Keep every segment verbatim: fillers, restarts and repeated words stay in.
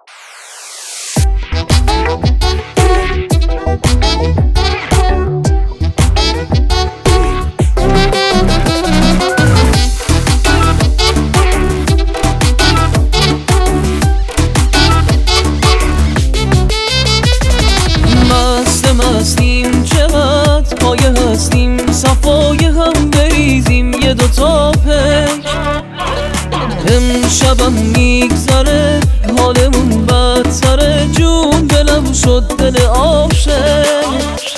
مستیم چقدر پایه هستیم صفای هم بریزیم یه دوتا پیش امشبم میگذره حالمون بدتره جون دلم شد دل عاشق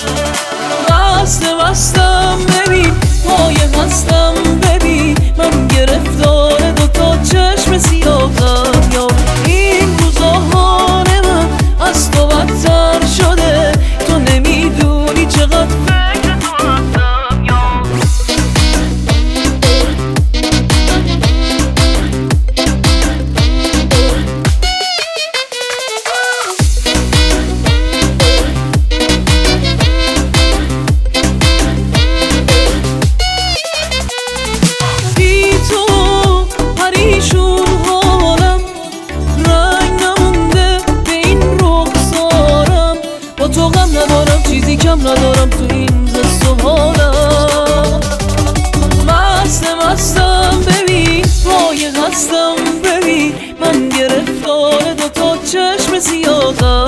مست مستم ببین پایه هستم ببین من گرفتار دوتا چشم سیاهم یا این روزا حال من از تو بدتر شده تو نمیدونی چقدر فکر تو هستم یا بی تو پریشون حالم رنگ نمونده به این رخسارم با تو غم ندارم چیزی کم ندارم تو این حس و حالم مست مستم ببین پایه هستم ببین من گرفتار دوتا چشم سیاهم